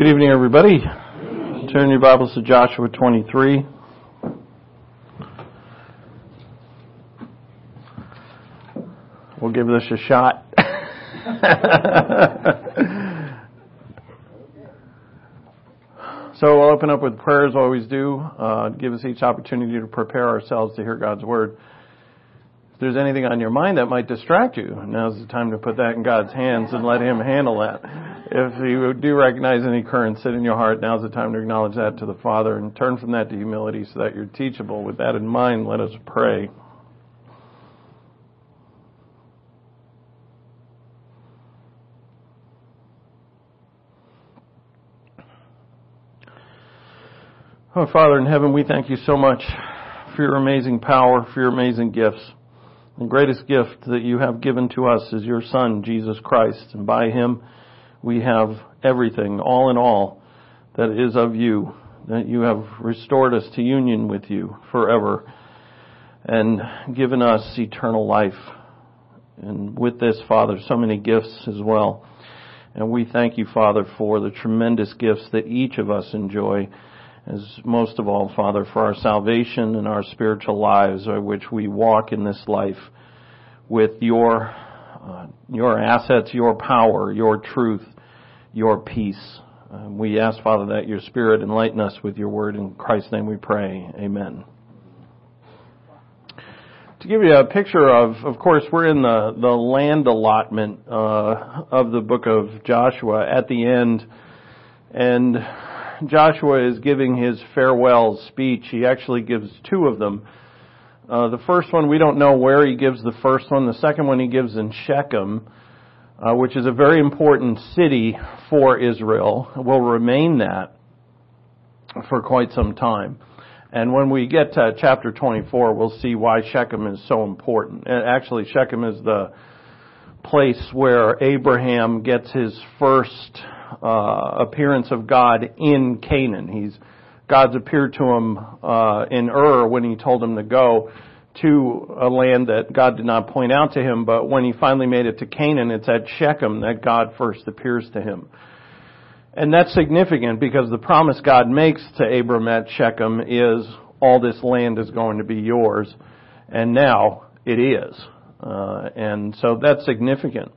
Good evening, everybody. Turn your Bibles to Joshua 23. We'll give this a shot. So we'll open up with prayer as we always do. Give us each opportunity to prepare ourselves to hear God's Word. If there's anything on your mind that might distract you, now's the time to put that in God's hands and let Him handle that. If you do recognize any current sin in your heart, now's the time to acknowledge that to the Father and turn from that to humility so that you're teachable. With that in mind, let us pray. Oh, Father in heaven, we thank you so much for your amazing power, for your amazing gifts. The greatest gift that you have given to us is your Son, Jesus Christ. And by Him, we have everything, all in all, that is of you, that you have restored us to union with you forever and given us eternal life. And with this, Father, so many gifts as well. And we thank you, Father, for the tremendous gifts that each of us enjoy, as most of all, Father, for our salvation and our spiritual lives, by which we walk in this life with your assets, your power, your truth, your peace. We ask, Father, that your Spirit enlighten us with your word. In Christ's name we pray. Amen. To give you a picture of course, we're in the land allotment of the book of Joshua at the end, and Joshua is giving his farewell speech. He actually gives two of them. The first one, we don't know where he gives the first one. The second one he gives in Shechem, which is a very important city for Israel. It will remain that for quite some time. And when we get to chapter 24, we'll see why Shechem is so important. And actually, Shechem is the place where Abraham gets his first appearance of God in Canaan. God's appeared to him in Ur when he told him to go to a land that God did not point out to him, but when he finally made it to Canaan, it's at Shechem that God first appears to him. And that's significant because the promise God makes to Abram at Shechem is all this land is going to be yours, and now it is. And so that's significant.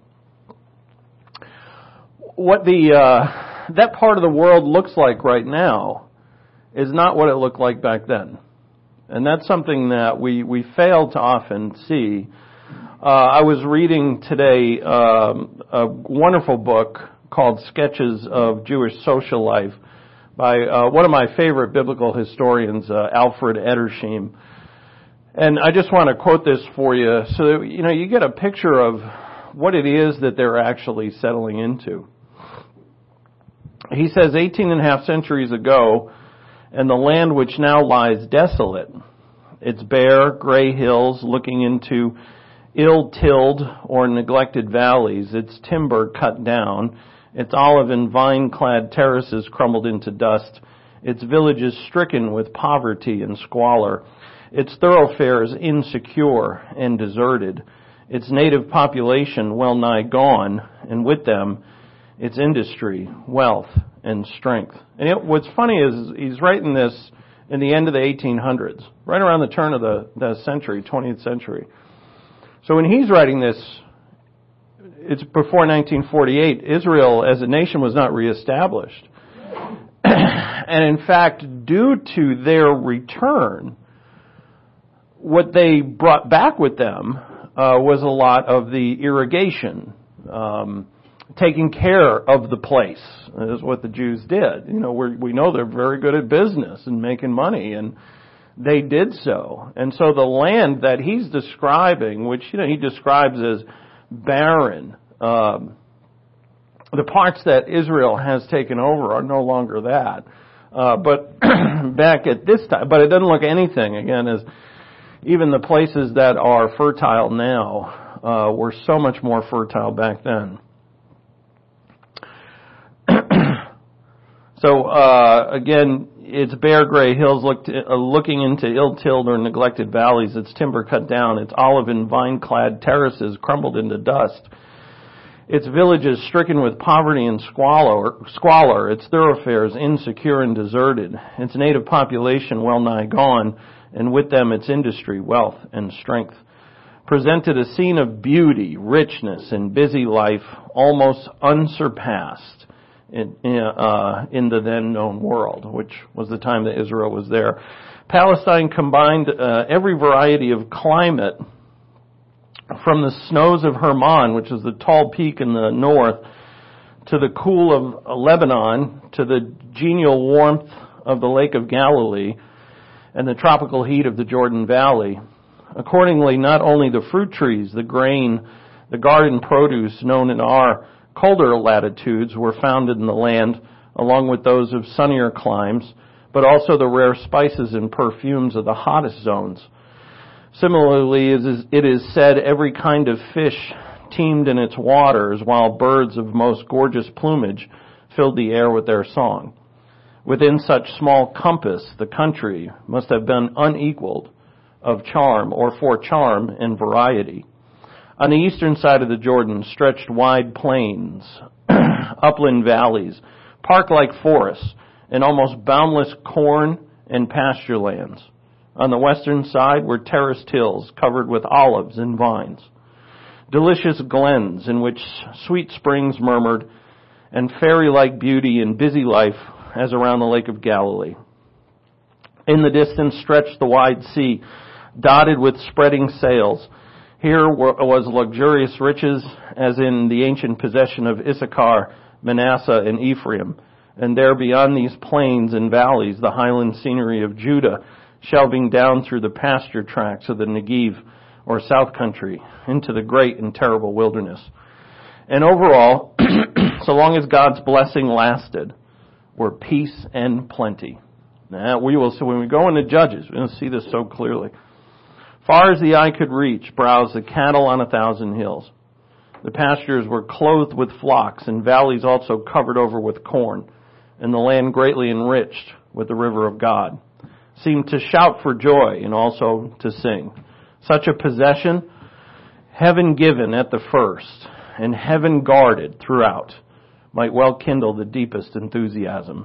What that part of the world looks like right now is not what it looked like back then. And that's something that we fail to often see. I was reading today a wonderful book called Sketches of Jewish Social Life by one of my favorite biblical historians, Alfred Edersheim. And I just want to quote this for you so that you get a picture of what it is that they're actually settling into. He says, 18 and a half centuries ago, and the land which now lies desolate, its bare, gray hills looking into ill-tilled or neglected valleys, its timber cut down, its olive and vine-clad terraces crumbled into dust, its villages stricken with poverty and squalor, its thoroughfares insecure and deserted, its native population well nigh gone, and with them its industry, wealth, and strength. And what's funny is he's writing this in the end of the 1800s, right around the turn of the century, 20th century. So when he's writing this, it's before 1948. Israel as a nation was not reestablished. And in fact, due to their return, what they brought back with them was a lot of the irrigation, taking care of the place. That is what the Jews did. We know they're very good at business and making money, and they did so. And so the land that he's describing, which he describes as barren, the parts that Israel has taken over are no longer that. But back at this time, but it doesn't look anything, again, as even the places that are fertile now were so much more fertile back then. So, again, its bare gray hills looking into ill-tilled or neglected valleys, its timber cut down, its olive and vine-clad terraces crumbled into dust, its villages stricken with poverty and squalor, its thoroughfares insecure and deserted, its native population well nigh gone, and with them its industry, wealth, and strength, presented a scene of beauty, richness, and busy life almost unsurpassed in the then known world, which was the time that Israel was there. Palestine combined every variety of climate, from the snows of Hermon, which is the tall peak in the north, to the cool of Lebanon, to the genial warmth of the Lake of Galilee, and the tropical heat of the Jordan Valley. Accordingly, not only the fruit trees, the grain, the garden produce known in our colder latitudes were founded in the land, along with those of sunnier climes, but also the rare spices and perfumes of the hottest zones. Similarly, it is said every kind of fish teemed in its waters, while birds of most gorgeous plumage filled the air with their song. Within such small compass, the country must have been unequaled of charm, or for charm and variety. On the eastern side of the Jordan stretched wide plains, upland valleys, park-like forests, and almost boundless corn and pasture lands. On the western side were terraced hills covered with olives and vines, delicious glens in which sweet springs murmured, and fairy-like beauty and busy life as around the Lake of Galilee. In the distance stretched the wide sea, dotted with spreading sails. Here was luxurious riches, as in the ancient possession of Issachar, Manasseh, and Ephraim. And there beyond these plains and valleys, the highland scenery of Judah, shelving down through the pasture tracts of the Negev, or south country, into the great and terrible wilderness. And overall, so long as God's blessing lasted, were peace and plenty. Now, we will see when we go into Judges, we're going to see this so clearly. Far as the eye could reach, browsed the cattle on 1,000 hills. The pastures were clothed with flocks, and valleys also covered over with corn, and the land greatly enriched with the river of God, seemed to shout for joy and also to sing. Such a possession, heaven given at the first, and heaven guarded throughout, might well kindle the deepest enthusiasm.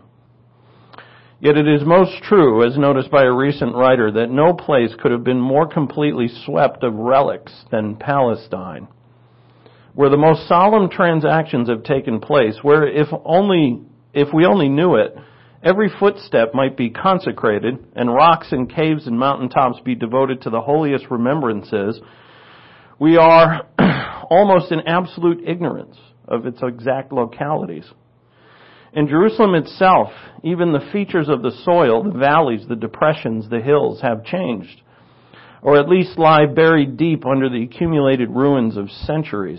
Yet it is most true, as noticed by a recent writer, that no place could have been more completely swept of relics than Palestine, where the most solemn transactions have taken place, where if we only knew it, every footstep might be consecrated, and rocks and caves and mountaintops be devoted to the holiest remembrances. We are almost in absolute ignorance of its exact localities. In Jerusalem itself, even the features of the soil, the valleys, the depressions, the hills have changed, or at least lie buried deep under the accumulated ruins of centuries.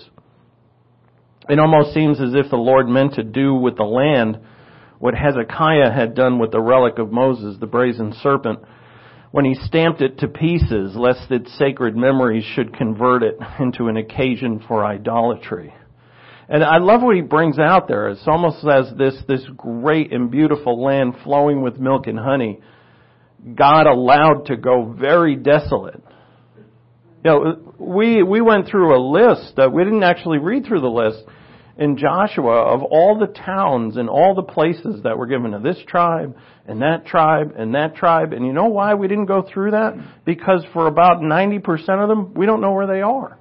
It almost seems as if the Lord meant to do with the land what Hezekiah had done with the relic of Moses, the brazen serpent, when he stamped it to pieces, lest its sacred memories should convert it into an occasion for idolatry. And I love what he brings out there. It's almost as this great and beautiful land flowing with milk and honey, God allowed to go very desolate. You know, we went through a list, we didn't actually read through the list in Joshua of all the towns and all the places that were given to this tribe and that tribe and that tribe. And you know why we didn't go through that? Because for about 90% of them, we don't know where they are.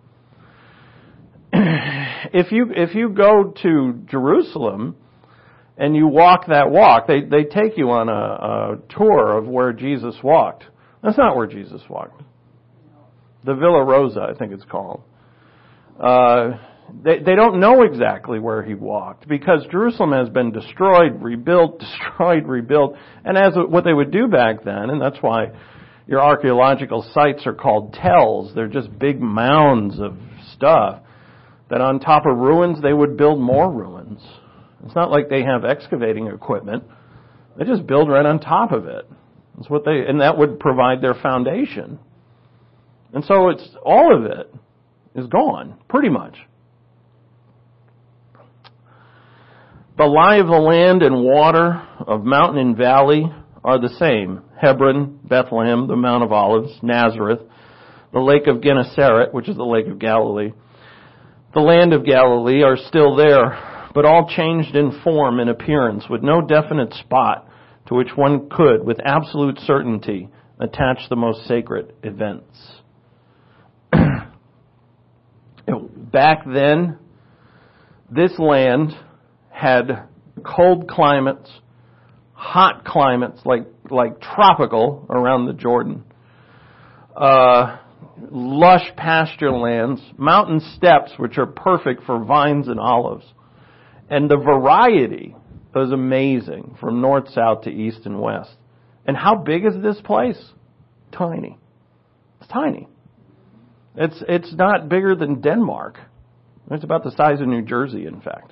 If you go to Jerusalem and you walk that walk, they take you on a tour of where Jesus walked. That's not where Jesus walked. The Villa Rosa, I think it's called. They don't know exactly where he walked because Jerusalem has been destroyed, rebuilt. And as what they would do back then, and that's why your archaeological sites are called tells. They're just big mounds of stuff. That on top of ruins, they would build more ruins. It's not like they have excavating equipment. They just build right on top of it. That's what and that would provide their foundation. And so it's all of it is gone, pretty much. The lie of the land and water, of mountain and valley, are the same. Hebron, Bethlehem, the Mount of Olives, Nazareth, the Lake of Gennesaret, which is the Lake of Galilee, the land of Galilee are still there, but all changed in form and appearance, with no definite spot to which one could, with absolute certainty, attach the most sacred events. Back then, this land had cold climates, hot climates, like tropical around the Jordan, lush pasture lands, mountain steppes which are perfect for vines and olives. And the variety was amazing from north, south to east and west. And how big is this place? Tiny. It's tiny. It's not bigger than Denmark. It's about the size of New Jersey, in fact.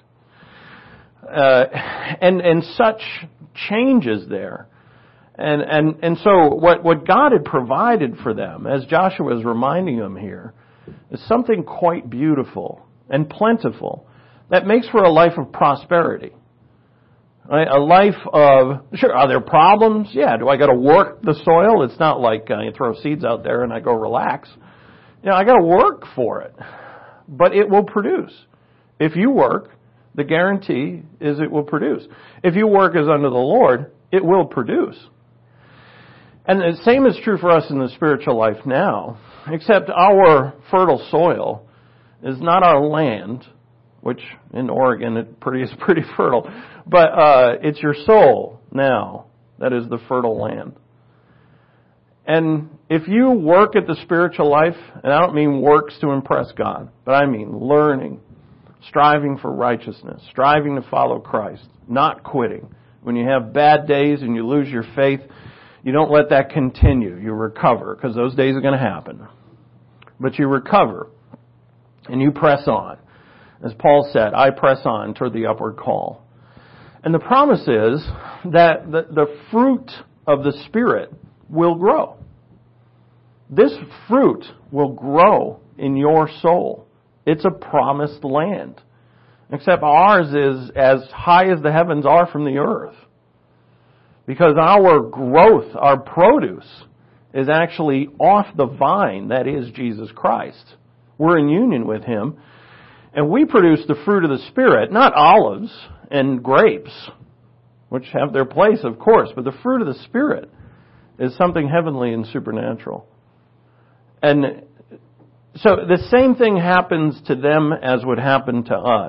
And such changes there. And so what God had provided for them, as Joshua is reminding them here, is something quite beautiful and plentiful that makes for a life of prosperity. Right? A life of, sure, are there problems? Yeah. Do I got to work the soil? It's not like you throw seeds out there and I go relax. I got to work for it. But it will produce. If you work, the guarantee is it will produce. If you work as unto the Lord, it will produce. And the same is true for us in the spiritual life now, except our fertile soil is not our land, which in Oregon is pretty fertile, but it's your soul now that is the fertile land. And if you work at the spiritual life, and I don't mean works to impress God, but I mean learning, striving for righteousness, striving to follow Christ, not quitting. When you have bad days and you lose your faith, you don't let that continue. You recover, because those days are going to happen. But you recover, and you press on. As Paul said, I press on toward the upward call. And the promise is that the fruit of the Spirit will grow. This fruit will grow in your soul. It's a promised land. Except ours is as high as the heavens are from the earth. Because our growth, our produce, is actually off the vine that is Jesus Christ. We're in union with Him. And we produce the fruit of the Spirit, not olives and grapes, which have their place, of course, but the fruit of the Spirit is something heavenly and supernatural. And so the same thing happens to them as would happen to us.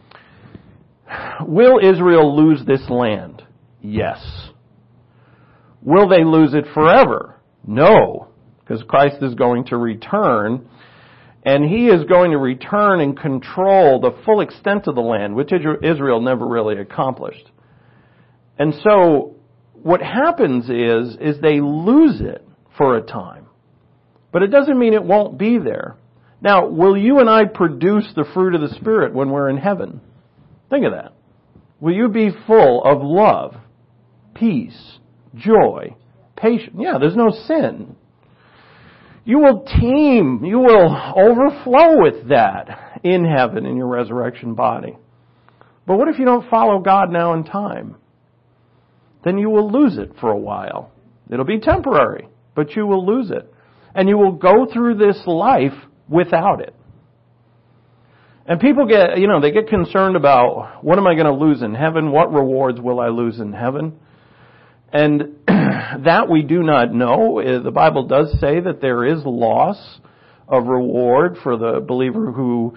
Will Israel lose this land? Yes. Will they lose it forever? No, because Christ is going to return, and He is going to return and control the full extent of the land, which Israel never really accomplished. And so what happens is they lose it for a time. But it doesn't mean it won't be there. Now, will you and I produce the fruit of the Spirit when we're in heaven? Think of that. Will you be full of love, peace, joy, patience? Yeah, there's no sin. You will teem, you will overflow with that in heaven in your resurrection body. But what if you don't follow God now in time? Then you will lose it for a while. It'll be temporary, but you will lose it. And you will go through this life without it. And people they get concerned about, what am I going to lose in heaven? What rewards will I lose in heaven? And that we do not know. The Bible does say that there is loss of reward for the believer who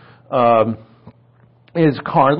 lives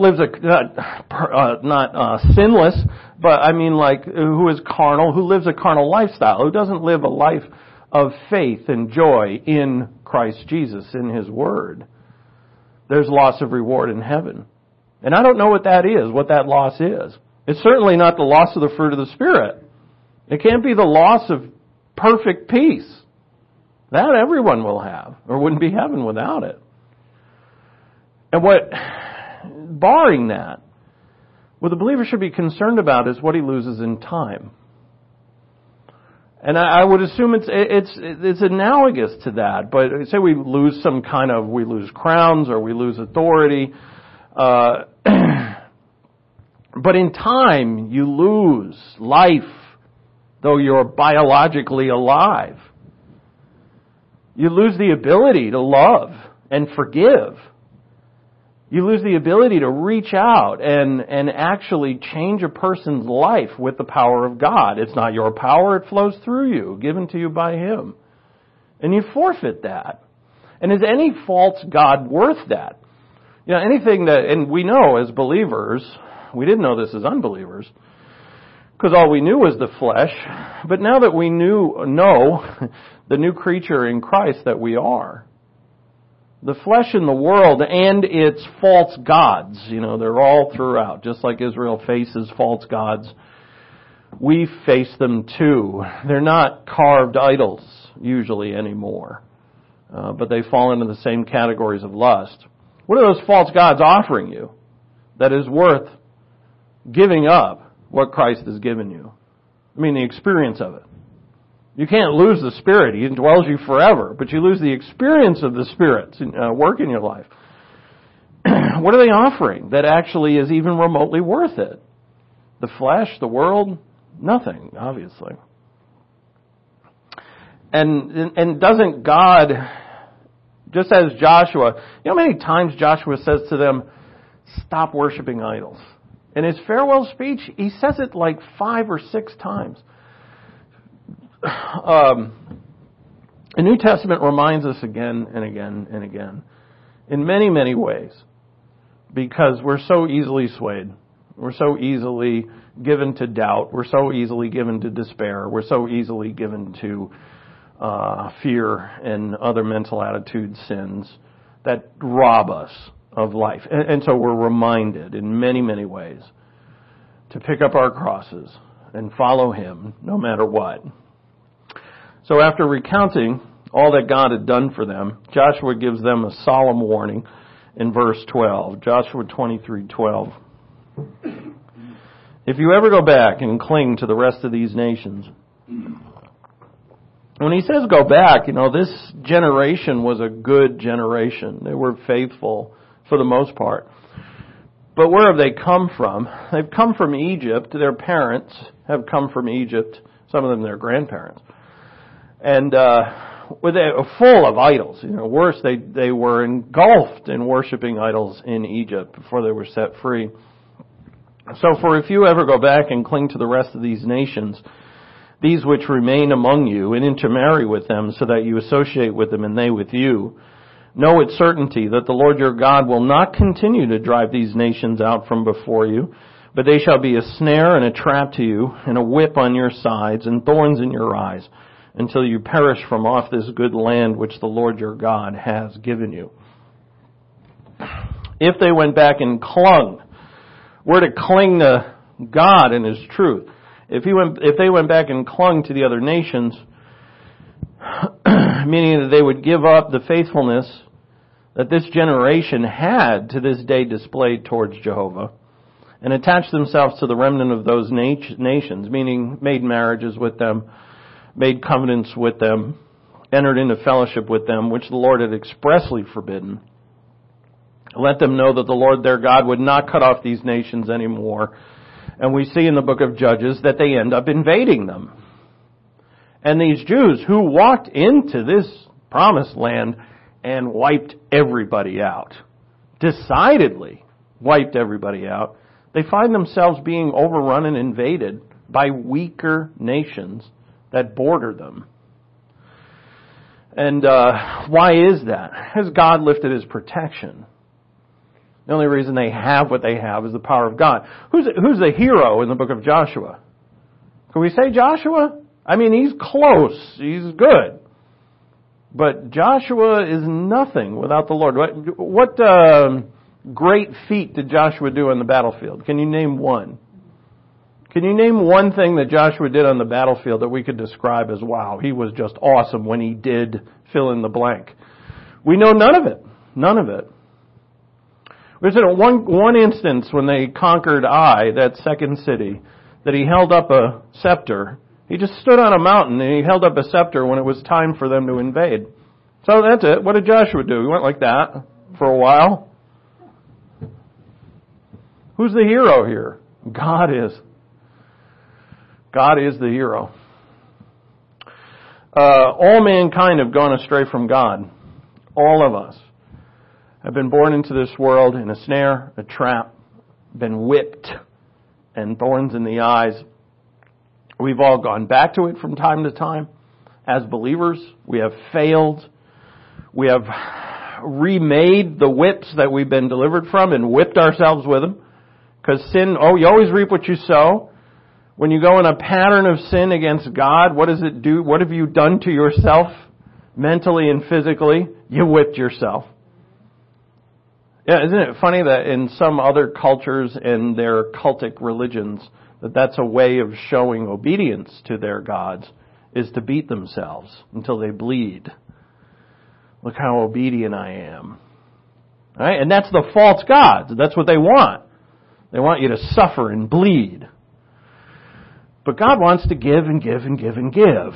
not sinless, but I mean who is carnal, who lives a carnal lifestyle, who doesn't live a life of faith and joy in Christ Jesus, in His Word. There's loss of reward in heaven. And I don't know what that is, what that loss is. It's certainly not the loss of the fruit of the Spirit. It can't be the loss of perfect peace. That everyone will have, or wouldn't be heaven without it. And barring that, what the believer should be concerned about is what he loses in time. And I would assume it's analogous to that. But say we lose we lose crowns or we lose authority. But in time, you lose life, though you're biologically alive. You lose the ability to love and forgive. You lose the ability to reach out and actually change a person's life with the power of God. It's not your power, it flows through you, given to you by Him. And you forfeit that. And is any false god worth that? You know, anything that, and we know as believers, we didn't know this as unbelievers, because all we knew was the flesh. But now that we know the new creature in Christ that we are, the flesh in the world and its false gods, you know, they're all throughout. Just like Israel faces false gods, we face them too. They're not carved idols usually anymore, but they fall into the same categories of lust. What are those false gods offering you that is worth giving up what Christ has given you? I mean, the experience of it. You can't lose the Spirit. He indwells you forever, but you lose the experience of the Spirit's work in your life. What are they offering that actually is even remotely worth it? The flesh, the world, nothing, obviously. And doesn't God, just as Joshua, you know how many times Joshua says to them, stop worshiping idols? In his farewell speech, he says it like 5 or 6 times. The New Testament reminds us again and again and again, in many, many ways, because we're so easily swayed. We're so easily given to doubt. We're so easily given to despair. We're so easily given to fear and other mental attitude sins that rob us of life. And so we're reminded in many, many ways to pick up our crosses and follow Him no matter what. So after recounting all that God had done for them, Joshua gives them a solemn warning in verse 12. Joshua 23:12. If you ever go back and cling to the rest of these nations. When he says go back, you know, this generation was a good generation. They were faithful for the most part. But where have they come from? They've come from Egypt. Their parents have come from Egypt. Some of them their grandparents. And they were full of idols. You know, worse, they were engulfed in worshiping idols in Egypt before they were set free. So for if you ever go back and cling to the rest of these nations, these which remain among you, and intermarry with them so that you associate with them and they with you, know with certainty that the Lord your God will not continue to drive these nations out from before you, but they shall be a snare and a trap to you, and a whip on your sides, and thorns in your eyes, until you perish from off this good land which the Lord your God has given you. If they went back and clung, we're to cling to God and His truth. If they went back and clung to the other nations, meaning that they would give up the faithfulness that this generation had to this day displayed towards Jehovah, and attach themselves to the remnant of those nations, meaning made marriages with them, made covenants with them, entered into fellowship with them, which the Lord had expressly forbidden. Let them know that the Lord their God would not cut off these nations anymore. And we see in the book of Judges that they end up invading them. And these Jews who walked into this promised land and wiped everybody out, decidedly wiped everybody out, they find themselves being overrun and invaded by weaker nations that border them. And why is that? Has God lifted His protection? The only reason they have what they have is the power of God. Who's the hero in the book of Joshua? Can we say Joshua? I mean, he's close. He's good. But Joshua is nothing without the Lord. What great feat did Joshua do on the battlefield? Can you name one? Can you name one thing that Joshua did on the battlefield that we could describe as, wow, he was just awesome when he did fill in the blank? We know none of it. None of it. There's one instance when they conquered Ai, that second city, that he held up a scepter. He just stood on a mountain and he held up a scepter when it was time for them to invade. So that's it. What did Joshua do? He went like that for a while. Who's the hero here? God is. God is the hero. All mankind have gone astray from God. All of us I've been born into this world in a snare, a trap, been whipped, and thorns in the eyes. We've all gone back to it from time to time. As believers, we have failed. We have remade the whips that we've been delivered from and whipped ourselves with them. Because sin, you always reap what you sow. When you go in a pattern of sin against God, what does it do? What have you done to yourself, mentally and physically? You whipped yourself. Yeah, isn't it funny that in some other cultures and their cultic religions, that's a way of showing obedience to their gods, is to beat themselves until they bleed. Look how obedient I am. Right? And that's the false gods. That's what they want. They want you to suffer and bleed. But God wants to give and give and give and give.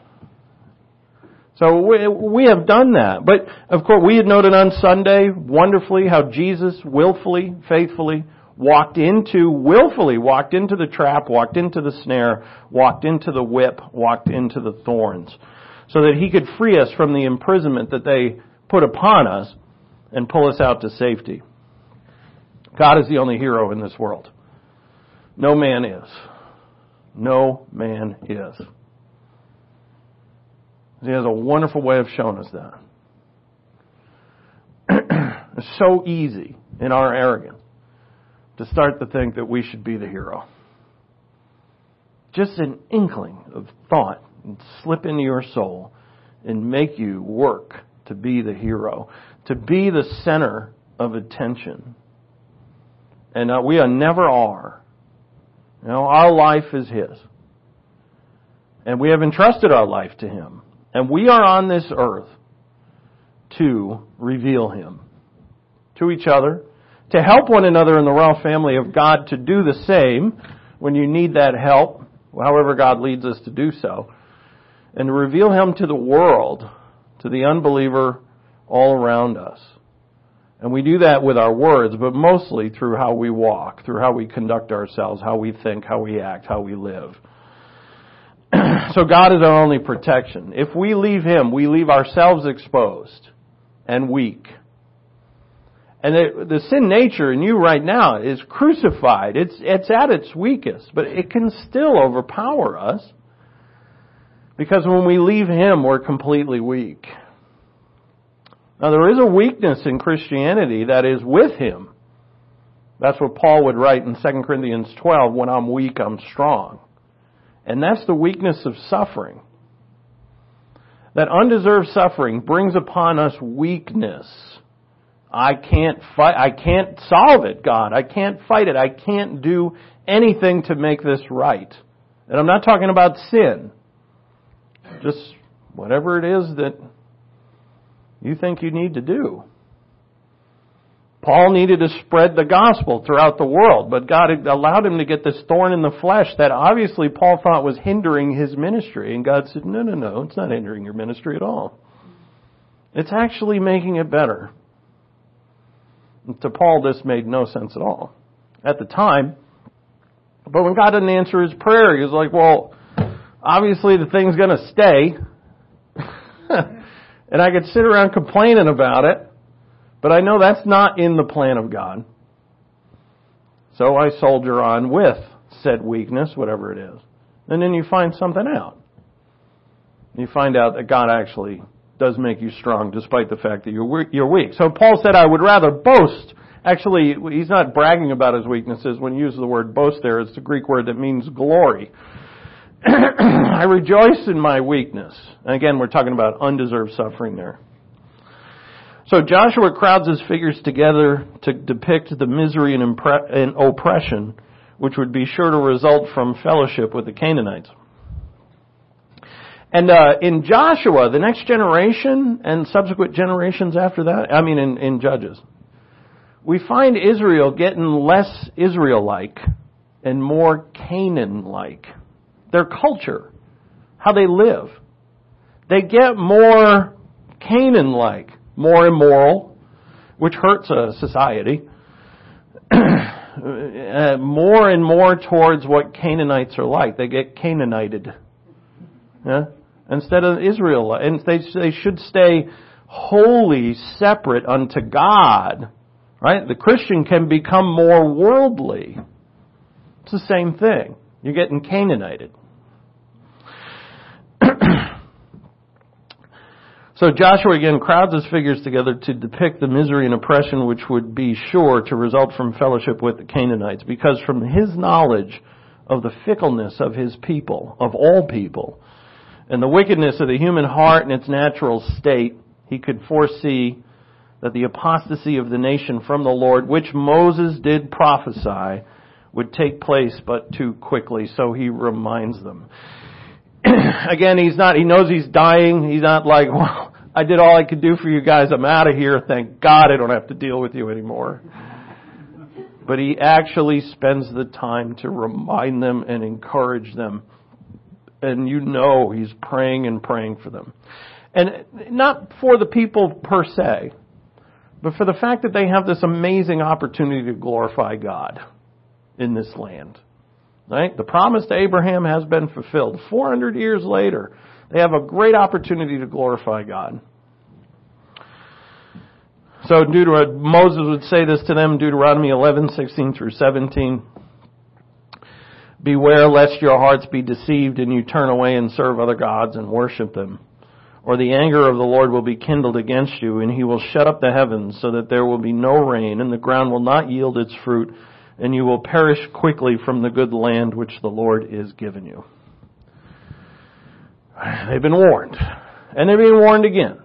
So we have done that. But, of course, we had noted on Sunday wonderfully how Jesus willfully, faithfully willfully walked into the trap, walked into the snare, walked into the whip, walked into the thorns, so that He could free us from the imprisonment that they put upon us and pull us out to safety. God is the only hero in this world. No man is. No man is. He has a wonderful way of showing us that. It's so easy in our arrogance to start to think that we should be the hero. Just an inkling of thought and slip into your soul and make you work to be the hero, to be the center of attention. And we never are. Our life is His. And we have entrusted our life to Him. And we are on this earth to reveal Him to each other, to help one another in the royal family of God to do the same when you need that help, however God leads us to do so, and to reveal Him to the world, to the unbeliever all around us. And we do that with our words, but mostly through how we walk, through how we conduct ourselves, how we think, how we act, how we live. So God is our only protection. If we leave Him, we leave ourselves exposed and weak. And the sin nature in you right now is crucified. It's at its weakest, but it can still overpower us. Because when we leave Him, we're completely weak. Now there is a weakness in Christianity that is with Him. That's what Paul would write in 2 Corinthians 12, when I'm weak, I'm strong. And that's the weakness of suffering. That undeserved suffering brings upon us weakness. I can't solve it, God. I can't fight it. I can't do anything to make this right. And I'm not talking about sin. Just whatever it is that you think you need to do. Paul needed to spread the gospel throughout the world, but God allowed him to get this thorn in the flesh that obviously Paul thought was hindering his ministry. And God said, no, it's not hindering your ministry at all. It's actually making it better. And to Paul, this made no sense at all at the time. But when God didn't answer his prayer, he was like, well, obviously the thing's going to stay. And I could sit around complaining about it. But I know that's not in the plan of God. So I soldier on with said weakness, whatever it is. And then you find something out. You find out that God actually does make you strong despite the fact that you're weak. So Paul said, I would rather boast. Actually, he's not bragging about his weaknesses. When he uses the word boast there, it's the Greek word that means glory. I rejoice in my weakness. And again, we're talking about undeserved suffering there. So Joshua crowds his figures together to depict the misery and oppression which would be sure to result from fellowship with the Canaanites. And in Joshua, the next generation and subsequent generations after that, in Judges, we find Israel getting less Israel-like and more Canaan-like. Their culture, how they live. They get more Canaan-like. More immoral, which hurts a society. More and more towards what Canaanites are like. They get Canaanited. Yeah? Instead of Israel. And they should stay holy, separate unto God, right? The Christian can become more worldly. It's the same thing. You're getting Canaanited. So Joshua again crowds his figures together to depict the misery and oppression which would be sure to result from fellowship with the Canaanites, because from his knowledge of the fickleness of his people, of all people, and the wickedness of the human heart in its natural state, he could foresee that the apostasy of the nation from the Lord, which Moses did prophesy, would take place but too quickly. So he reminds them. Again, he knows he's dying. He's not like, well, I did all I could do for you guys. I'm out of here. Thank God I don't have to deal with you anymore. But he actually spends the time to remind them and encourage them. And he's praying and praying for them. And not for the people per se, but for the fact that they have this amazing opportunity to glorify God in this land. Right? The promise to Abraham has been fulfilled. 400 years later, they have a great opportunity to glorify God. So Moses would say this to them, Deuteronomy 11:16-17. Beware lest your hearts be deceived and you turn away and serve other gods and worship them. Or the anger of the Lord will be kindled against you, and he will shut up the heavens so that there will be no rain, and the ground will not yield its fruit, and you will perish quickly from the good land which the Lord is giving you. They've been warned. And they're being warned again.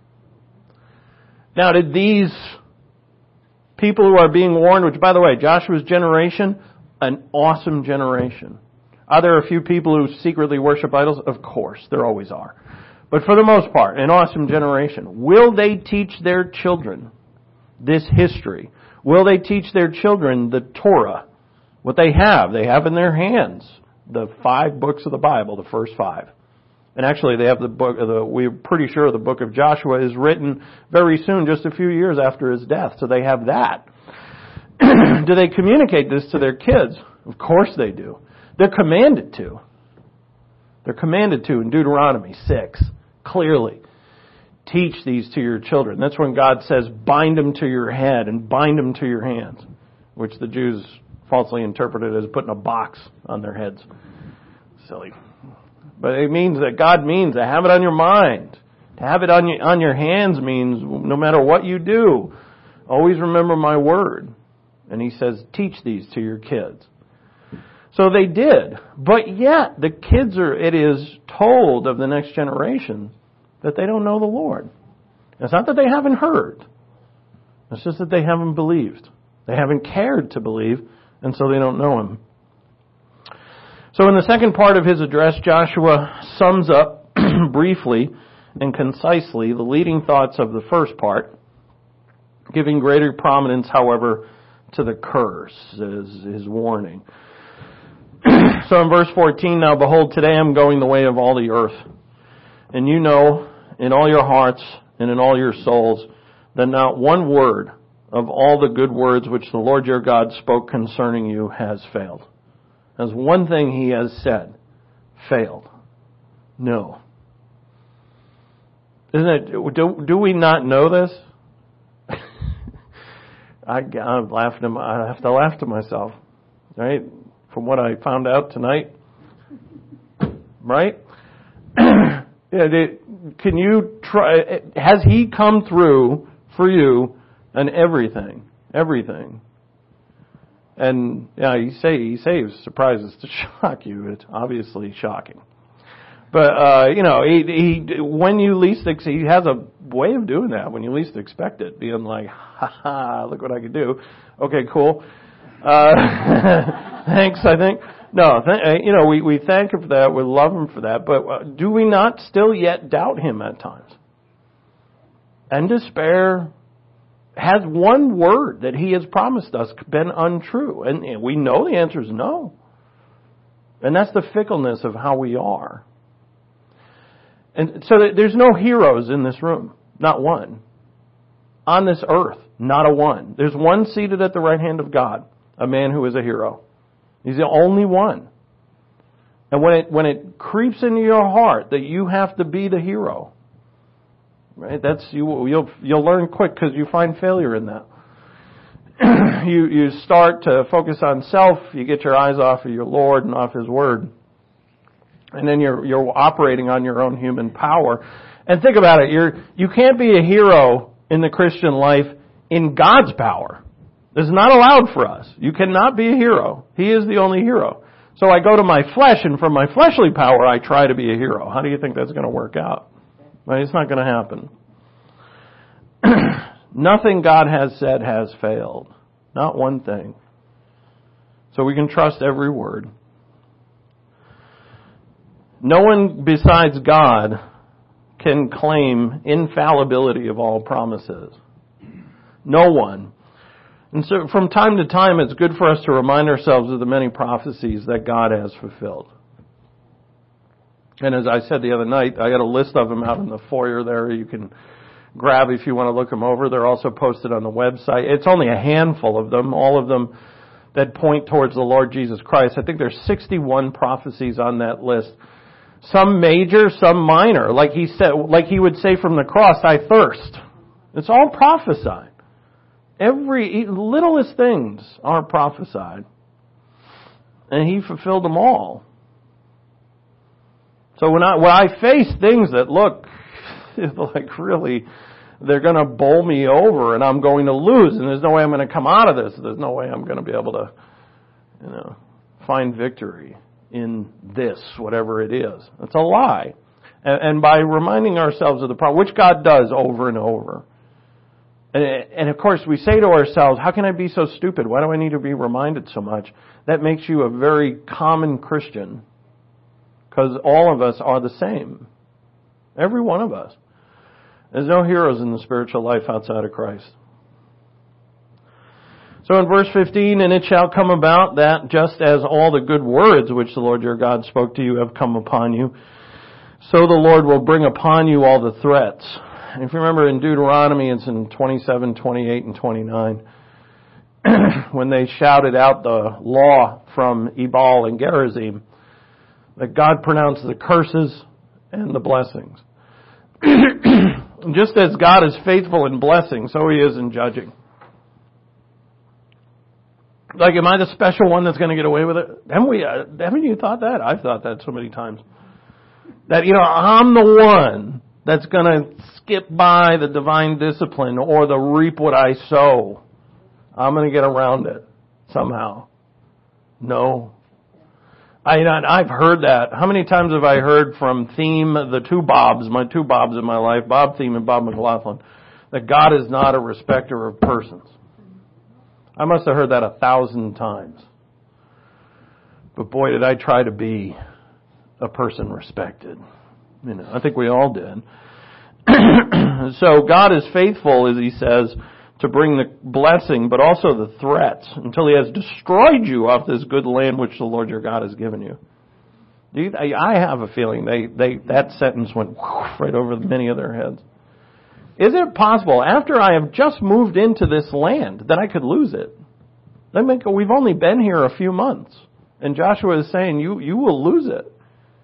Now, did these people who are being warned, which, by the way, Joshua's generation, an awesome generation. Are there a few people who secretly worship idols? Of course, there always are. But for the most part, an awesome generation. Will they teach their children this history? Will they teach their children the Torah? What they have in their hands, the 5 books of the Bible, the first 5. And actually they have the book, we're pretty sure the book of Joshua is written very soon, just a few years after his death. So they have that. Do they communicate this to their kids? Of course they do. They're commanded to. They're commanded to in Deuteronomy 6, clearly. Teach these to your children. That's when God says, bind them to your head and bind them to your hands, which the Jews falsely interpreted as putting a box on their heads. Silly. But it means that God means to have it on your mind. To have it on your hands means no matter what you do, always remember my word. And he says, teach these to your kids. So they did. But yet, the kids it is told of the next generation that they don't know the Lord. It's not that they haven't heard. It's just that they haven't believed. They haven't cared to believe, and so they don't know Him. So in the second part of his address, Joshua sums up briefly and concisely the leading thoughts of the first part, giving greater prominence, however, to the curse as his warning. So in verse 14, now behold, today I'm going the way of all the earth. And you know in all your hearts and in all your souls that not one word of all the good words which the Lord your God spoke concerning you has failed. As one thing he has said, failed. No. Isn't it? Do we not know this? I'm laughing. I have to laugh to myself, right? From what I found out tonight, right? Can you try? Has he come through for you and everything? Everything. And yeah, he saves surprises to shock you. It's obviously shocking. But when you least he has a way of doing that when you least expect it, being like, ha ha, look what I could do. Okay, cool. Thanks, I think. No, we thank him for that. We love him for that. But do we not still yet doubt him at times? And despair. Has one word that he has promised us been untrue? And we know the answer is no. And that's the fickleness of how we are. And so there's no heroes in this room. Not one. On this earth, not a one. There's one seated at the right hand of God, a man who is a hero. He's the only one. And when it creeps into your heart that you have to be the hero, Right? You'll learn quick because you find failure in that. You start to focus on self. You get your eyes off of your Lord and off His Word, and then you're operating on your own human power. And think about it. You can't be a hero in the Christian life in God's power. This is not allowed for us. You cannot be a hero. He is the only hero. So I go to my flesh, and from my fleshly power, I try to be a hero. How do you think that's going to work out? Well, it's not going to happen. Nothing God has said has failed. Not one thing. So we can trust every word. No one besides God can claim infallibility of all promises. No one. And so from time to time, it's good for us to remind ourselves of the many prophecies that God has fulfilled. And as I said the other night, I got a list of them out in the foyer there. You can grab if you want to look them over. They're also posted on the website. It's only a handful of them, all of them that point towards the Lord Jesus Christ. I think there's 61 prophecies on that list. Some major, some minor. Like he would say from the cross, I thirst. It's all prophesied. Every littlest things are prophesied. And He fulfilled them all. So when I face things that look like really they're going to bowl me over and I'm going to lose and there's no way I'm going to come out of this, there's no way I'm going to be able to, find victory in this, whatever it is. It's a lie. And by reminding ourselves of the problem, which God does over and over. And of course, we say to ourselves, how can I be so stupid? Why do I need to be reminded so much? That makes you a very common Christian. Because all of us are the same. Every one of us. There's no heroes in the spiritual life outside of Christ. So in verse 15, and it shall come about that just as all the good words which the Lord your God spoke to you have come upon you, so the Lord will bring upon you all the threats. And if you remember in Deuteronomy, it's in 27, 28, and 29, when they shouted out the law from Ebal and Gerizim, that God pronounced the curses and the blessings. Just as God is faithful in blessing, so He is in judging. Like, am I the special one that's going to get away with it? Haven't you thought that? I've thought that so many times. That, I'm the one that's going to skip by the divine discipline or the reap what I sow. I'm going to get around it somehow. No. I've heard that. How many times have I heard from Theme, the two Bobs, my two Bobs in my life, Bob Theme and Bob McLaughlin, that God is not a respecter of persons. I must have heard that 1,000 times. But boy, did I try to be a person respected. I think we all did. So God is faithful, as He says, to bring the blessing, but also the threats, until He has destroyed you off this good land which the Lord your God has given you. I have a feeling that sentence went right over many of their heads. Is it possible, after I have just moved into this land, that I could lose it? We've only been here a few months, and Joshua is saying, you will lose it.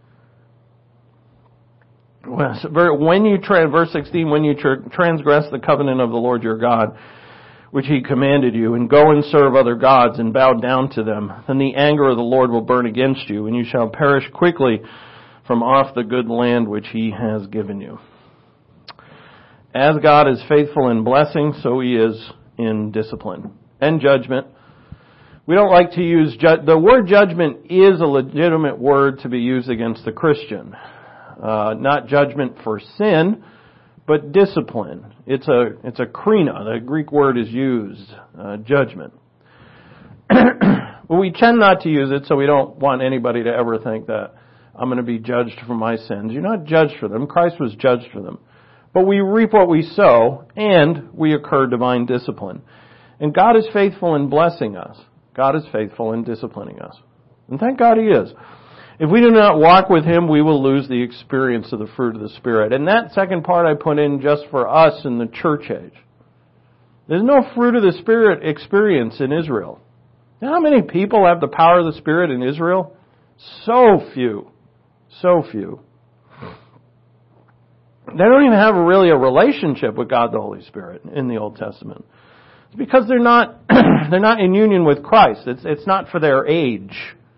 Verse 16, when you transgress the covenant of the Lord your God, which He commanded you, and go and serve other gods and bow down to them, then the anger of the Lord will burn against you, and you shall perish quickly from off the good land which He has given you. As God is faithful in blessing, so He is in discipline and judgment. We don't like to use the word judgment is a legitimate word to be used against the Christian. Not judgment for sin, but discipline. It's a krina. The Greek word is used, judgment. Well, we tend not to use it, so we don't want anybody to ever think that I'm going to be judged for my sins. You're not judged for them. Christ was judged for them. But we reap what we sow, and we incur divine discipline. And God is faithful in blessing us. God is faithful in disciplining us. And thank God He is. If we do not walk with Him, we will lose the experience of the fruit of the Spirit. And that second part I put in just for us in the church age. There's no fruit of the Spirit experience in Israel. You know how many people have the power of the Spirit in Israel? So few. So few. They don't even have really a relationship with God the Holy Spirit in the Old Testament. It's because they're not they're not in union with Christ. It's not for their age.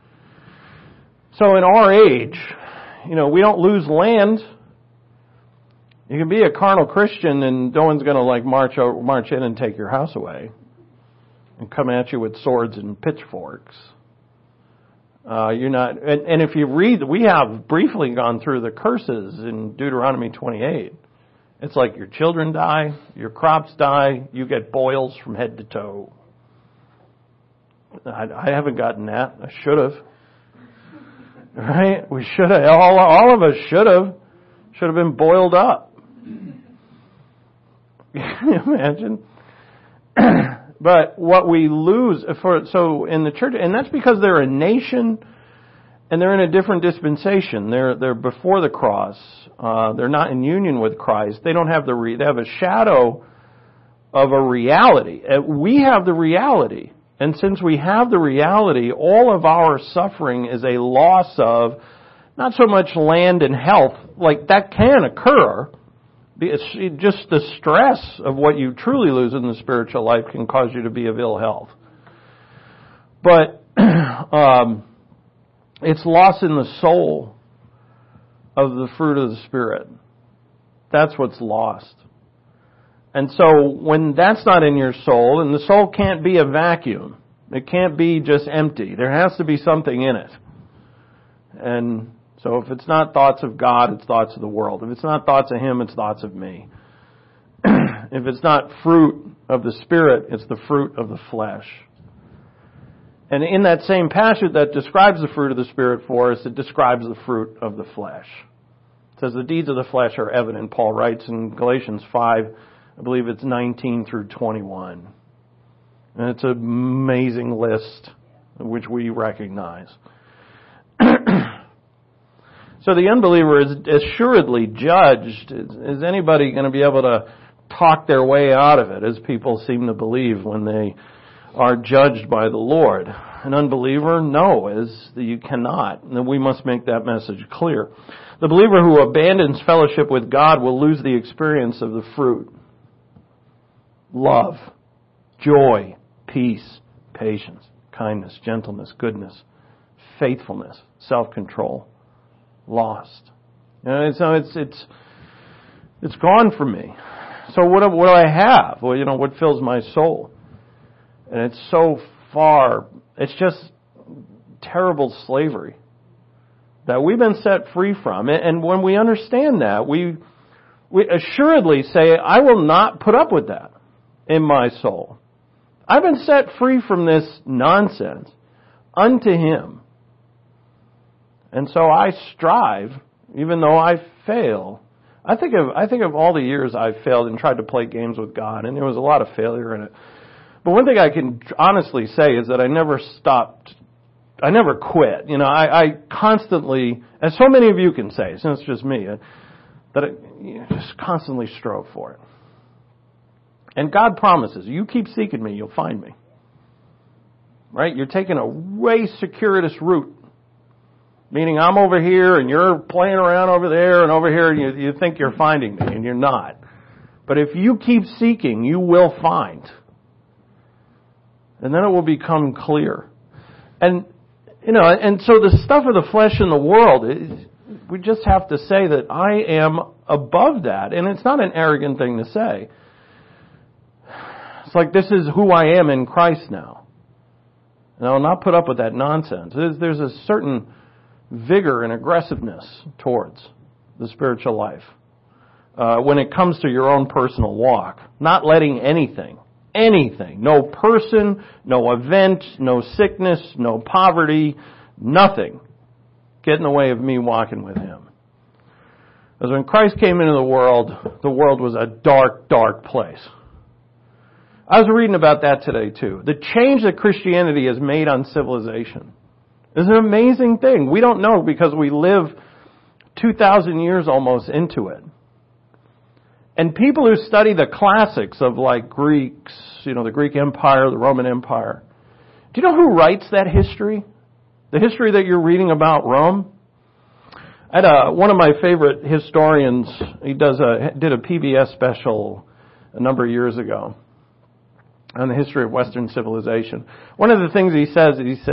So in our age, we don't lose land. You can be a carnal Christian and no one's going to march in and take your house away and come at you with swords and pitchforks. You're not, and if you read, we have briefly gone through the curses in Deuteronomy 28. It's like your children die, your crops die, you get boils from head to toe. I haven't gotten that. I should have. Right? We should have. All of us should have. Should have been boiled up. Can you imagine? But what we lose so in the church, and that's because they're a nation and they're in a different dispensation. They're before the cross. They're not in union with Christ. They don't have they have a shadow of a reality. We have the reality. And since we have the reality, all of our suffering is a loss of not so much land and health, like that can occur. It's just the stress of what you truly lose in the spiritual life can cause you to be of ill health. But it's loss in the soul of the fruit of the Spirit. That's what's lost. And so when that's not in your soul, and the soul can't be a vacuum. It can't be just empty. There has to be something in it. And so if it's not thoughts of God, it's thoughts of the world. If it's not thoughts of Him, it's thoughts of me. If it's not fruit of the Spirit, it's the fruit of the flesh. And in that same passage that describes the fruit of the Spirit for us, it describes the fruit of the flesh. It says the deeds of the flesh are evident, Paul writes in Galatians 5, I believe it's 19 through 21. And it's an amazing list which we recognize. So the unbeliever is assuredly judged. Is anybody going to be able to talk their way out of it, as people seem to believe when they are judged by the Lord? An unbeliever? No, you cannot. And we must make that message clear. The believer who abandons fellowship with God will lose the experience of the fruit. Love, joy, peace, patience, kindness, gentleness, goodness, faithfulness, self-control. Lost. So it's gone from me. So what do I have? Well, what fills my soul? And it's so far, it's just terrible slavery that we've been set free from. And when we understand that, we assuredly say, I will not put up with that in my soul. I've been set free from this nonsense unto Him. And so I strive, even though I fail. I think of all the years I've failed and tried to play games with God, and there was a lot of failure in it. But one thing I can honestly say is that I never stopped. I never quit. I constantly, as so many of you can say, since it's just me, that I just constantly strove for it. And God promises, you keep seeking me, you'll find me. Right? You're taking a way circuitous route. Meaning I'm over here and you're playing around over there and over here and you think you're finding me and you're not. But if you keep seeking, you will find. And then it will become clear. And so the stuff of the flesh in the world, we just have to say that I am above that. And it's not an arrogant thing to say. It's like this is who I am in Christ now. And I will not put up with that nonsense. There's a certain vigor and aggressiveness towards the spiritual life when it comes to your own personal walk. Not letting anything, no person, no event, no sickness, no poverty, nothing get in the way of me walking with Him. Because when Christ came into the world was a dark, dark place. I was reading about that today too. The change that Christianity has made on civilization is an amazing thing. We don't know because we live 2,000 years almost into it. And people who study the classics of like Greeks, the Greek Empire, the Roman Empire. Do you know who writes that history? The history that you're reading about Rome? One of my favorite historians, he did a PBS special a number of years ago on the history of Western civilization. One of the things he says,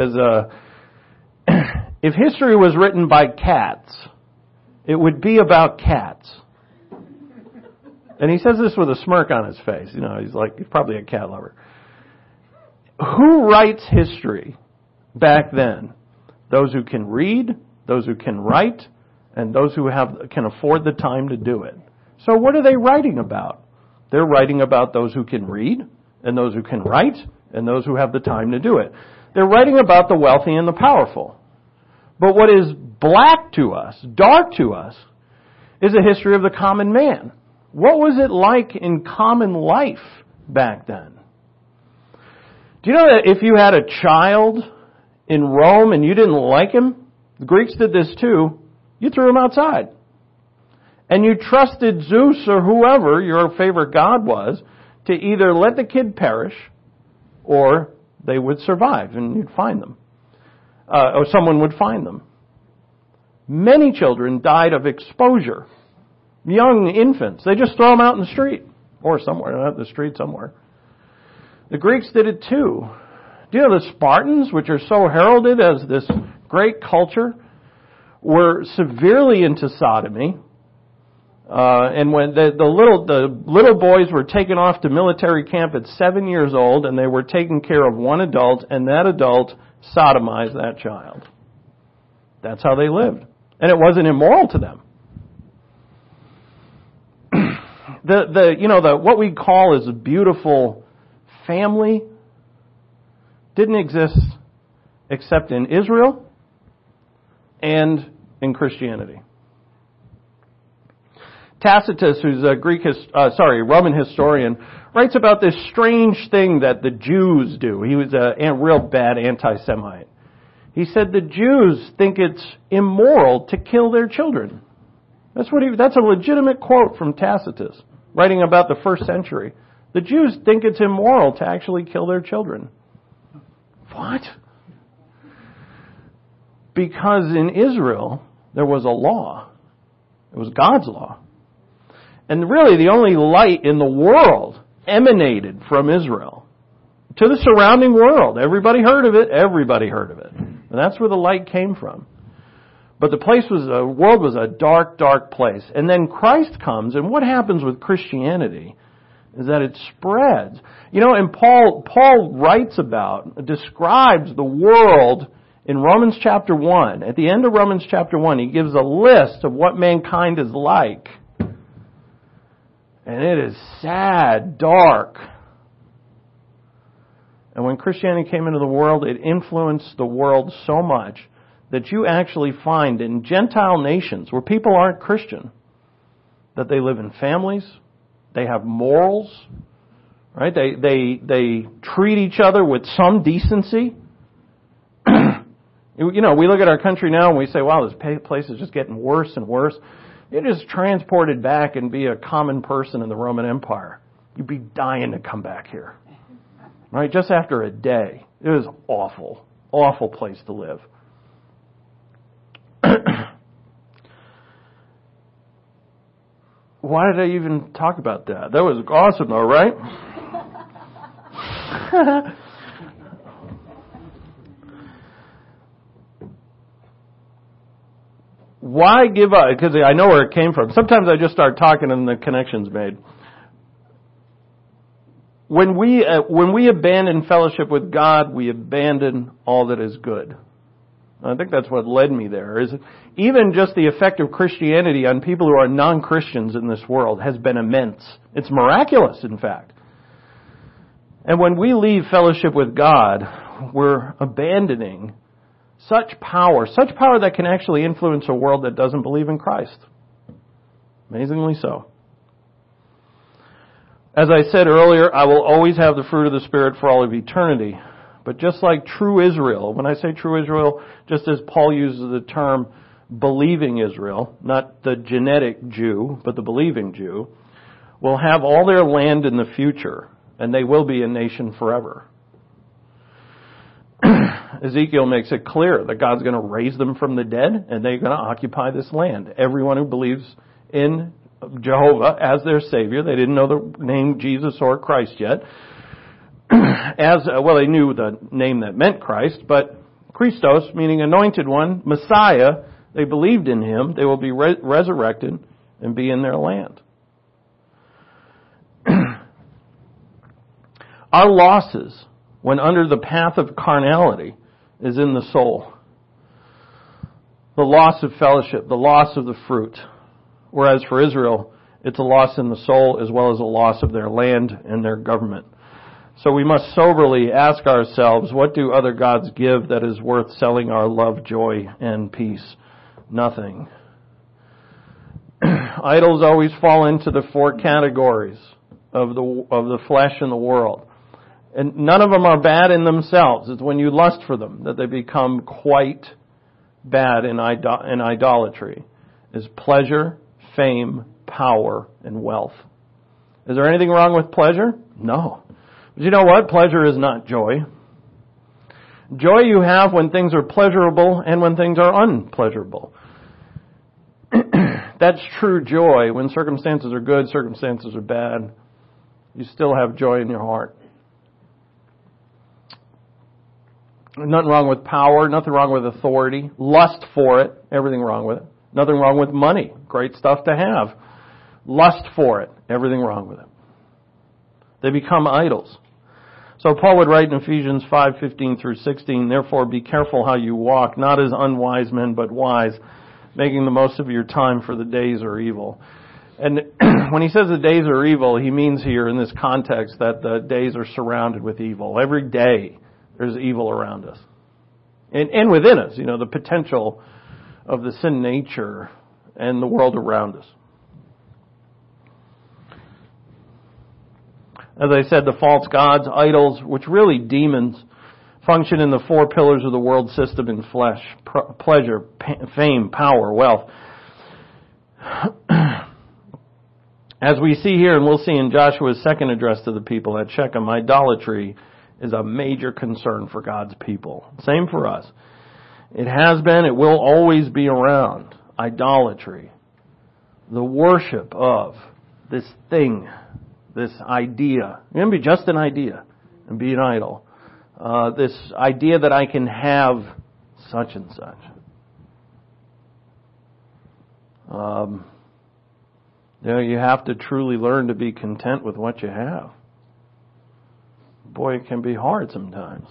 if history was written by cats, it would be about cats. And he says this with a smirk on his face. You know, he's probably a cat lover. Who writes history back then? Those who can read, those who can write, and those who can afford the time to do it. So what are they writing about? They're writing about those who can read, and those who can write, and those who have the time to do it. They're writing about the wealthy and the powerful. But what is black to us, dark to us, is a history of the common man. What was it like in common life back then? Do you know that if you had a child in Rome and you didn't like him, the Greeks did this too, you threw him outside. And you trusted Zeus or whoever your favorite god was to either let the kid perish or they would survive and you'd find them. Or someone would find them. Many children died of exposure. Young infants. They just throw them out in the street. Or somewhere, not in the street somewhere. The Greeks did it too. Do you know the Spartans, which are so heralded as this great culture, were severely into sodomy. And when the little boys were taken off to military camp at 7 years old, and they were taking care of one adult, and that adult sodomized that child. That's how they lived. And it wasn't immoral to them. What we call as a beautiful family didn't exist except in Israel and in Christianity. Tacitus, who's a Roman historian, writes about this strange thing that the Jews do. He was a real bad anti-Semite. He said the Jews think it's immoral to kill their children. That's a legitimate quote from Tacitus, writing about the first century. The Jews think it's immoral to actually kill their children. What? Because in Israel, there was a law. It was God's law. And really, the only light in the world emanated from Israel to the surrounding world. Everybody heard of it. And that's where the light came from. But the world was a dark, dark place. And then Christ comes, and what happens with Christianity is that it spreads. You know, and Paul describes the world in Romans chapter 1. At the end of Romans chapter 1, he gives a list of what mankind is like. And it is sad, dark. And when Christianity came into the world, it influenced the world so much that you actually find in Gentile nations where people aren't Christian, that they live in families, they have morals, right? They treat each other with some decency. You know, we look at our country now and we say, wow, this place is just getting worse and worse. It is transported back and be a common person in the Roman Empire. You'd be dying to come back here. Right? Just after a day. It was awful. Awful place to live. Why did I even talk about that? That was awesome though, right? Why give up? Because I know where it came from. Sometimes I just start talking and the connection's made. When we abandon fellowship with God, we abandon all that is good. I think that's what led me there. Is even just the effect of Christianity on people who are non-Christians in this world has been immense. It's miraculous, in fact. And when we leave fellowship with God, we're abandoning such power that can actually influence a world that doesn't believe in Christ. Amazingly so. As I said earlier, I will always have the fruit of the Spirit for all of eternity. But just like true Israel, when I say true Israel, just as Paul uses the term believing Israel, not the genetic Jew, but the believing Jew, will have all their land in the future, and they will be a nation forever. Ezekiel makes it clear that God's going to raise them from the dead and they're going to occupy this land. Everyone who believes in Jehovah as their Savior, they didn't know the name Jesus or Christ yet. They knew the name that meant Christ, but Christos, meaning anointed one, Messiah, they believed in him. They will be resurrected and be in their land. Our losses, when under the path of carnality, is in the soul. The loss of fellowship, the loss of the fruit. Whereas for Israel, it's a loss in the soul as well as a loss of their land and their government. So we must soberly ask ourselves, what do other gods give that is worth selling our love, joy, and peace? Nothing. Idols always fall into the four categories of the flesh and the world. And none of them are bad in themselves. It's when you lust for them that they become quite bad in idolatry. Is pleasure, fame, power, and wealth. Is there anything wrong with pleasure? No. But you know what? Pleasure is not joy. Joy you have when things are pleasurable and when things are unpleasurable. That's true joy. When circumstances are good, circumstances are bad, you still have joy in your heart. Nothing wrong with power, nothing wrong with authority. Lust for it, everything wrong with it. Nothing wrong with money, great stuff to have. Lust for it, everything wrong with it. They become idols. So Paul would write in Ephesians 5:15 through 16, therefore be careful how you walk, not as unwise men, but wise, making the most of your time, for the days are evil. And when he says the days are evil, he means here in this context that the days are surrounded with evil. Every day there's evil around us. And within us, the potential of the sin nature and the world around us. As I said, the false gods, idols, which really demons, function in the four pillars of the world system in flesh: pleasure, fame, power, wealth. As we see here, and we'll see in Joshua's second address to the people at Shechem, idolatry is a major concern for God's people. Same for us. It has been, it will always be around. Idolatry. The worship of this thing, this idea. It can be just an idea and be an idol. This idea that I can have such and such. You have to truly learn to be content with what you have. Boy, it can be hard sometimes.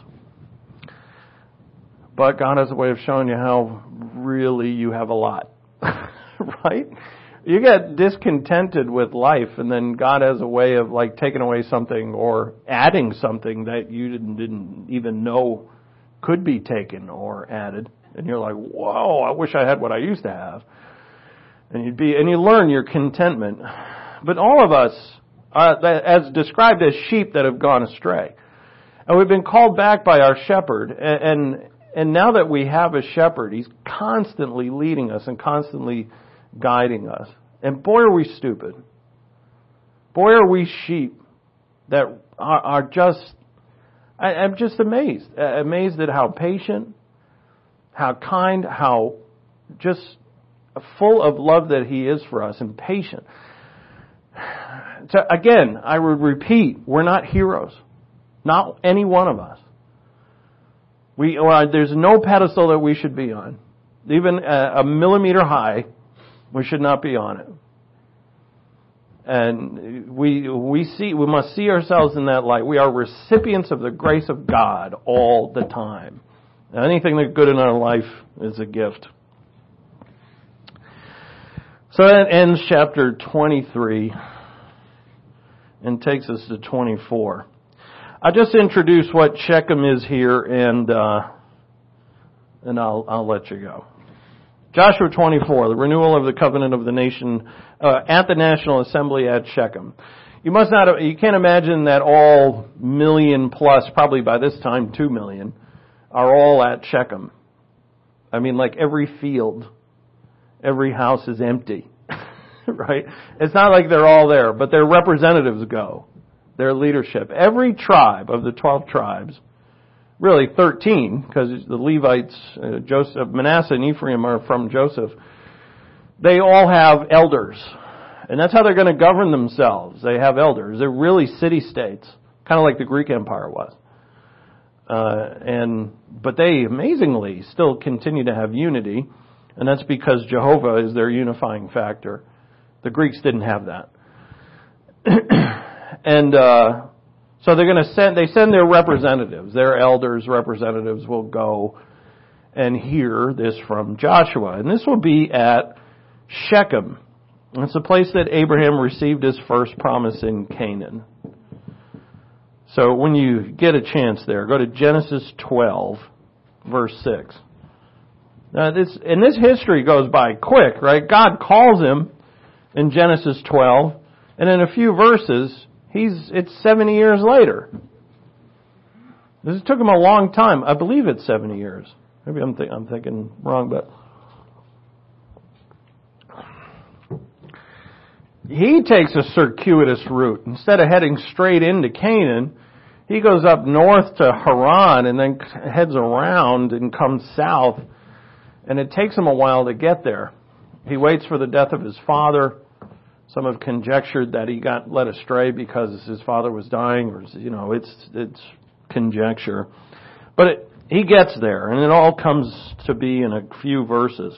But God has a way of showing you how really you have a lot. Right? You get discontented with life, and then God has a way of taking away something or adding something that you didn't even know could be taken or added. And you're like, whoa, I wish I had what I used to have. And you learn your contentment. But all of us, as described as sheep that have gone astray. And we've been called back by our shepherd. And now that we have a shepherd, he's constantly leading us and constantly guiding us. And boy, are we stupid. Boy, are we sheep that are just, I'm just amazed. Amazed at how patient, how kind, how just full of love that he is for us and patient. So again, I would repeat, we're not heroes. Not any one of us. There's no pedestal that we should be on. Even a millimeter high, we should not be on it. And we must see ourselves in that light. We are recipients of the grace of God all the time. Anything that's good in our life is a gift. So that ends chapter 23 and takes us to 24. I just introduced what Shechem is here, and I'll let you go. Joshua 24, the renewal of the covenant of the nation at the National Assembly at Shechem. You can't imagine that all million plus, probably by this time 2 million, are all at Shechem. I mean, every field, every house is empty, right? It's not like they're all there, but their representatives go. Their leadership. Every tribe of the 12 tribes really 13, because the Levites, Joseph, Manasseh and Ephraim are from Joseph. They all have elders. And that's how they're going to govern themselves. They have elders. They're really city-states, kind of like the Greek Empire was. But they amazingly still continue to have unity, and that's because Jehovah is their unifying factor. The Greeks didn't have that. And so they're going to send their representatives. Their elders' representatives will go and hear this from Joshua. And this will be at Shechem. It's the place that Abraham received his first promise in Canaan. So when you get a chance there, go to Genesis 12, verse 6. Now this history goes by quick, right? God calls him in Genesis 12, and in a few verses, it's 70 years later. This took him a long time. I believe it's 70 years. Maybe I'm thinking wrong, but he takes a circuitous route. Instead of heading straight into Canaan, he goes up north to Haran and then heads around and comes south. And it takes him a while to get there. He waits for the death of his father. Some have conjectured that he got led astray because his father was dying, or it's conjecture. But he gets there, and it all comes to be in a few verses.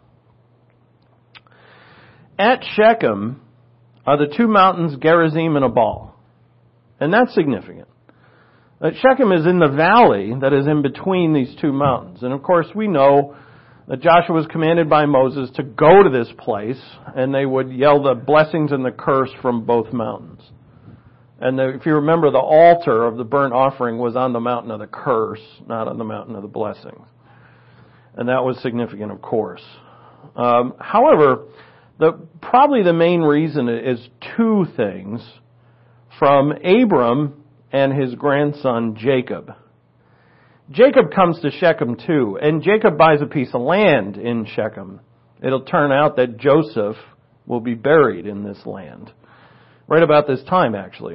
At Shechem are the two mountains Gerizim and Ebal. And that's significant. That Shechem is in the valley that is in between these two mountains. And of course we know that Joshua was commanded by Moses to go to this place, and they would yell the blessings and the curse from both mountains. And if you remember, the altar of the burnt offering was on the mountain of the curse, not on the mountain of the blessings. And that was significant, of course. However, probably the main reason is two things from Abram and his grandson Jacob. Jacob comes to Shechem too, and Jacob buys a piece of land in Shechem. It'll turn out that Joseph will be buried in this land. Right about this time, actually.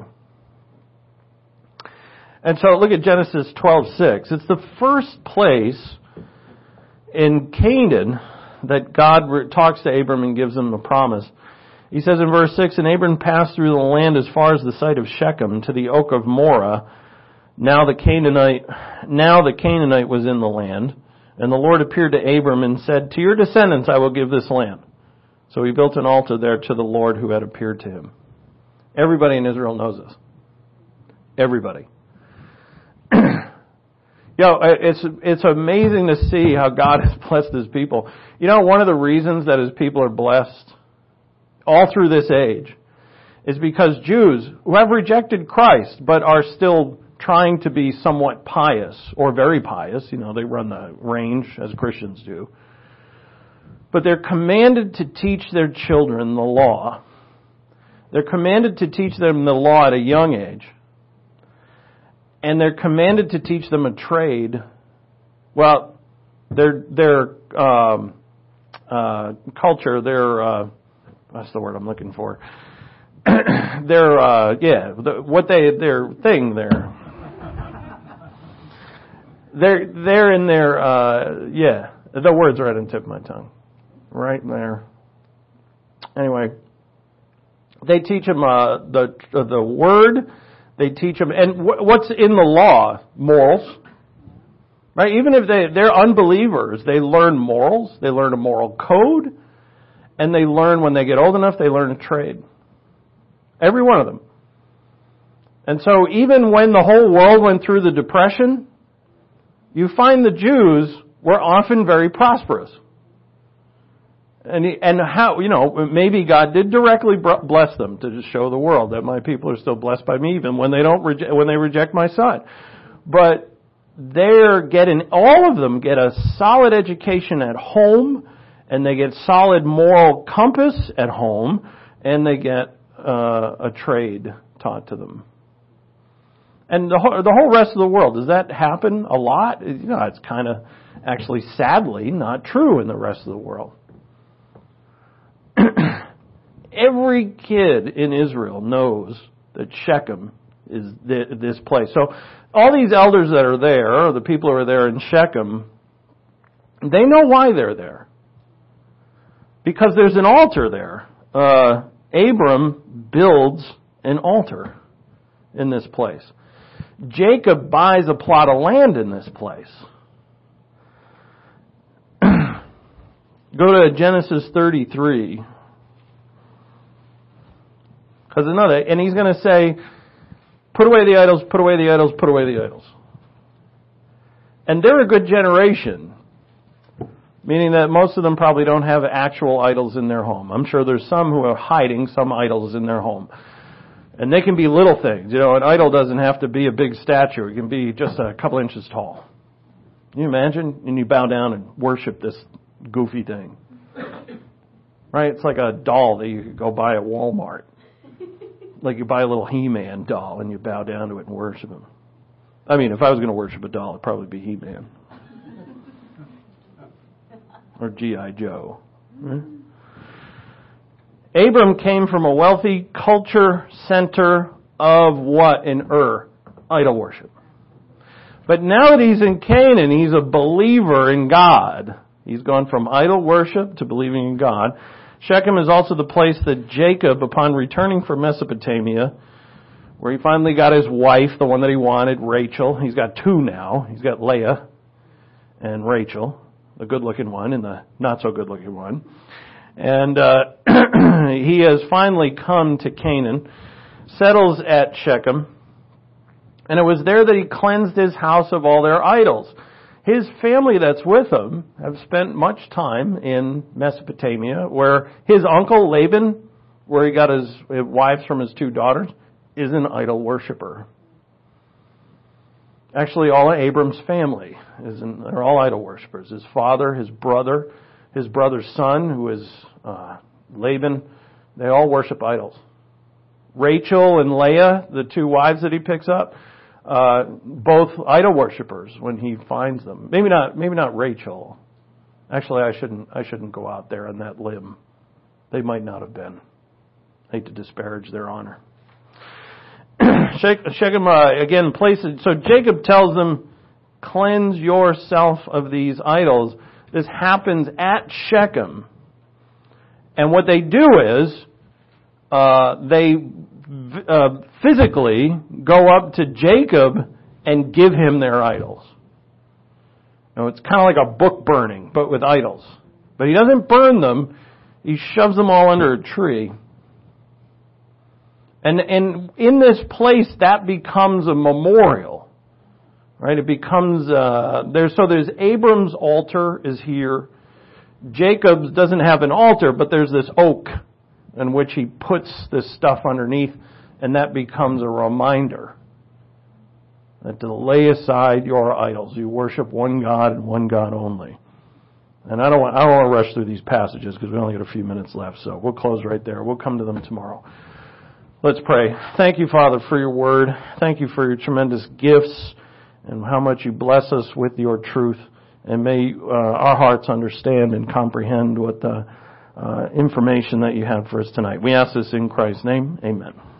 And so look at Genesis 12:6. It's the first place in Canaan that God talks to Abram and gives him a promise. He says in verse 6, "And Abram passed through the land as far as the site of Shechem to the oak of Moreh. Now the Canaanite was in the land. And the Lord appeared to Abram and said, 'To your descendants I will give this land.' So he built an altar there to the Lord who had appeared to him." Everybody in Israel knows this. Everybody. It's amazing to see how God has blessed His people. One of the reasons that His people are blessed all through this age is because Jews who have rejected Christ but are still trying to be somewhat pious or very pious, they run the range as Christians do, but they're commanded to teach their children the law. They're commanded to teach them the law at a young age. And they're commanded to teach them a trade. Well, their culture, what's the word I'm looking for? Their thing there. They're in their, the word's right on the tip of my tongue. Right there. Anyway, they teach them the word. They teach them, and what's in the law? Morals. Right? Even if they're unbelievers, they learn morals. They learn a moral code. And they learn, when they get old enough, they learn a trade. Every one of them. And so even when the whole world went through the Depression, you find the Jews were often very prosperous. And how, maybe God did directly bless them to just show the world that my people are still blessed by me even when they when they reject my son. But all of them get a solid education at home, and they get solid moral compass at home, and they get a trade taught to them. And the whole rest of the world, does that happen a lot? It's kind of actually sadly not true in the rest of the world. Every kid in Israel knows that Shechem is this place. So all these elders that are there, or the people who are there in Shechem, they know why they're there. Because there's an altar there. Abram builds an altar in this place. Jacob buys a plot of land in this place. Go to Genesis 33. Because and he's going to say, put away the idols, put away the idols, put away the idols. And they're a good generation. Meaning that most of them probably don't have actual idols in their home. I'm sure there's some who are hiding some idols in their home. And they can be little things. You know, an idol doesn't have to be a big statue. It can be just a couple inches tall. Can you imagine? And you bow down and worship this goofy thing. Right? It's like a doll that you could go buy at Walmart. Like you buy a little He-Man doll and you bow down to it and worship him. I mean, if I was going to worship a doll, it'd probably be He-Man. Or G.I. Joe. Right? Abram came from a wealthy culture center of what in Ur? Idol worship. But now that he's in Canaan, he's a believer in God. He's gone from idol worship to believing in God. Shechem is also the place that Jacob, upon returning from Mesopotamia, where he finally got his wife, the one that he wanted, Rachel. He's got two now. He's got Leah and Rachel, the good-looking one and the not-so-good-looking one. And he has finally come to Canaan, settles at Shechem, and it was there that he cleansed his house of all their idols. His family that's with him have spent much time in Mesopotamia, where his uncle Laban, where he got his wives from his two daughters, is an idol worshiper. Actually, all of Abram's family they're all idol worshipers. His father, his brother's son, who is Laban, they all worship idols. Rachel and Leah, the two wives that he picks up, both idol worshipers when he finds them. Maybe not Rachel. Actually, I shouldn't go out there on that limb. They might not have been. I hate to disparage their honor. Shechem again places. So Jacob tells them, "Cleanse yourself of these idols." This happens at Shechem, and what they do is they physically go up to Jacob and give him their idols. Now, it's kind of like a book burning, but with idols. But he doesn't burn them. He shoves them all under a tree. And in this place, that becomes a memorial. Right? It becomes, there's Abram's altar is here. Jacob's doesn't have an altar, but there's this oak in which he puts this stuff underneath, and that becomes a reminder that to lay aside your idols. You worship one God and one God only. And I don't want to rush through these passages because we only got a few minutes left, so we'll close right there. We'll come to them tomorrow. Let's pray. Thank you, Father, for your word. Thank you for your tremendous gifts and how much you bless us with your truth. And may our hearts understand and comprehend what the information that you have for us tonight. We ask this in Christ's name. Amen.